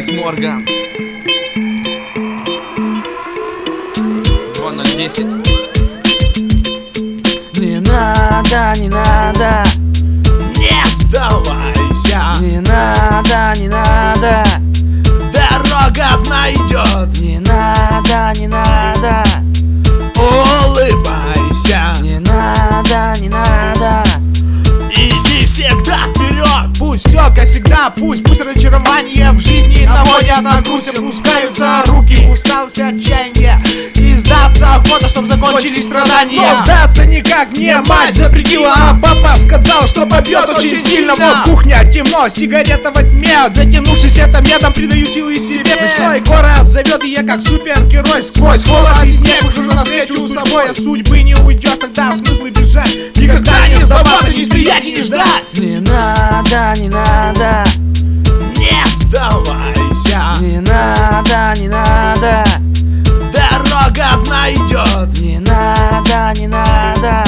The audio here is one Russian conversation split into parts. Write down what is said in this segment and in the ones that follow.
Крис Морган 2010. Не надо, не надо, Не сдавайся, не надо, не надо, дорога одна идет. не надо, не надо, Улыбайся, не надо, не надо. иди всегда вперед. Пусть все как всегда, пусть разочарования в жизни наводят на грусть. Опускаются руки, усталость, отчаяние, и сдаться охота, чтоб закончились страдания. Но сдаться никак не мать запретила, а папа сказал, что побьет очень сильно. Вот кухня, темно, сигарета во тьме, затянувшись это медом, придаю силы себе. Ночной город зовет, и я как супергерой сквозь холод и снег выхожу навстречу с собой. От судьбы не уйдешь, тогда смысл бежать. Никогда не сдаваться, не стоять и не ждать. Не надо, не надо, Не сдавайся, не надо, не надо, дорога одна идет. не надо, не надо,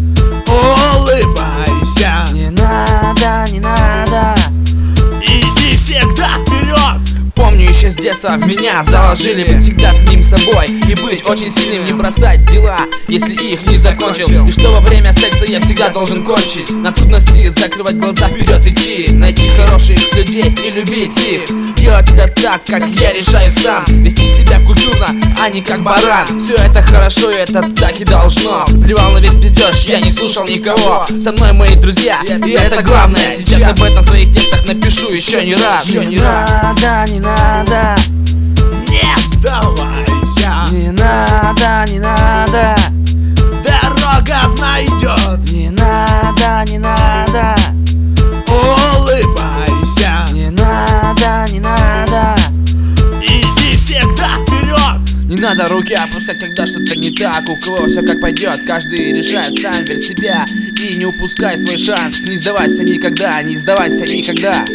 Улыбайся, не надо, не надо. иди всегда вперед. Помню еще с детства в меня заложили быть всегда самим собой и быть очень сильным, не бросать дела, если их не закончил. И что во время секса я всегда должен кончить. На трудности закрывать глаза, вперед идти, найти хороших людей и любить их. Делать это так, как я решаю сам, вести себя культурно, а не как баран. Все это хорошо, и это так и должно. Плевал на весь пиздеж, я не слушал никого. Со мной мои друзья, и это главное. Сейчас об этом в своих текстах напишу еще не раз. Не надо, не надо, Не сдавайся, не надо, не надо, дорога одна идет. не надо, не надо, Улыбайся, не надо, не надо. иди всегда вперед. Не надо руки опускать, когда что-то не так. У кого все как пойдет, каждый решает сам, верь в себя и не упускай свой шанс. Не сдавайся никогда, не сдавайся никогда.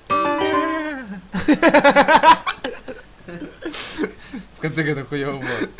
В конце года хуёво было.